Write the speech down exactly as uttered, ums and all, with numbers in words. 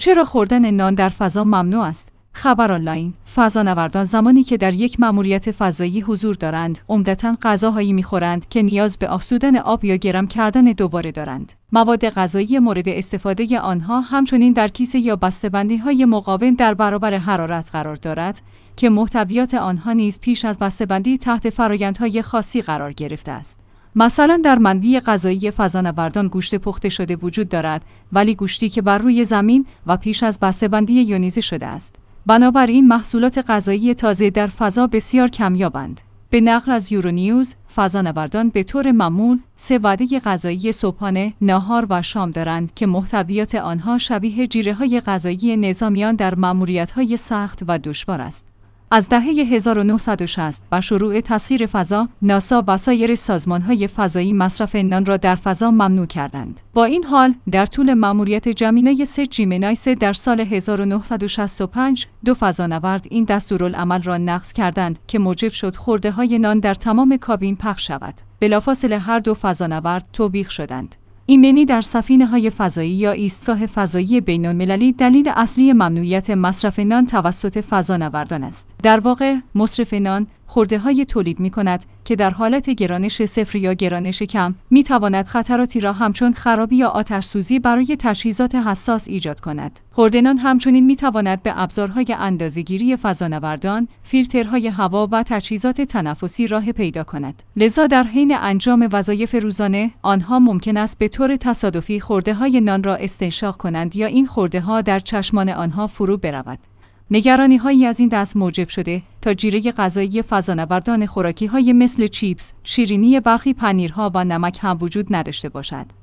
چرا خوردن نان در فضا ممنوع است؟ خبر آنلاین: فضانوردان زمانی که در یک مأموریت فضایی حضور دارند، عمدتاً غذاهایی می‌خورند که نیاز به افزودن آب یا گرم کردن دوباره دارند. مواد غذایی مورد استفاده آنها همچنین در کیسه یا بسته‌بندی‌های مقاوم در برابر حرارت قرار دارد که محتویات آنها نیز پیش از بسته‌بندی تحت فرآیندهای خاصی قرار گرفته است. مثلا در منبع غذایی فضانوردان گوشت پخته شده وجود دارد، ولی گوشتی که بر روی زمین و پیش از بسته‌بندی یونیزه شده است. بنابراین محصولات غذایی تازه در فضا بسیار کمیابند. به نقل از یورونیوز، فضانوردان به طور معمول سه وعده غذایی صبحانه، ناهار و شام دارند که محتویات آنها شبیه جیره‌های غذایی نظامیان در مأموریت‌های سخت و دشوار است. از دهه هزار و نهصد و شصت با شروع تسخیر فضا، ناسا و سایر سازمان‌های فضایی مصرف نان را در فضا ممنوع کردند. با این حال، در طول مأموریت جمینای سه جیمینای سه در سال هزار و نهصد و شصت و پنج، دو فضانورد این دستورالعمل را نقض کردند که موجب شد خورده‌های نان در تمام کابین پخش شود. بلافاصله هر دو فضانورد توبیخ شدند. ایمنی در سفینه‌های فضایی یا ایستگاه فضایی بین‌المللی دلیل اصلی ممنوعیت مصرف نان توسط فضانوردان است. در واقع، مصرف نان خورده‌های تولید می‌کند که در حالت گرانش صفر یا گرانش کم می‌تواند خطراتی را همچون خرابی یا آتش‌سوزی برای تجهیزات حساس ایجاد کند. خورد نان همچنین می‌تواند به ابزارهای اندازه‌گیری فضانوردان، فیلترهای هوا و تجهیزات تنفسی راه پیدا کند. لذا در حین انجام وظایف روزانه، آنها ممکن است به طور تصادفی خورده‌های نان را استنشاق کنند یا این خورده‌ها در چشمان آنها فرو برود. نگرانی‌هایی از این دست موجب شده تا جیره غذایی فضانوردان خوراکی‌های مثل چیپس، شیرینی، برخی پنیرها و نمک هم وجود نداشته باشد.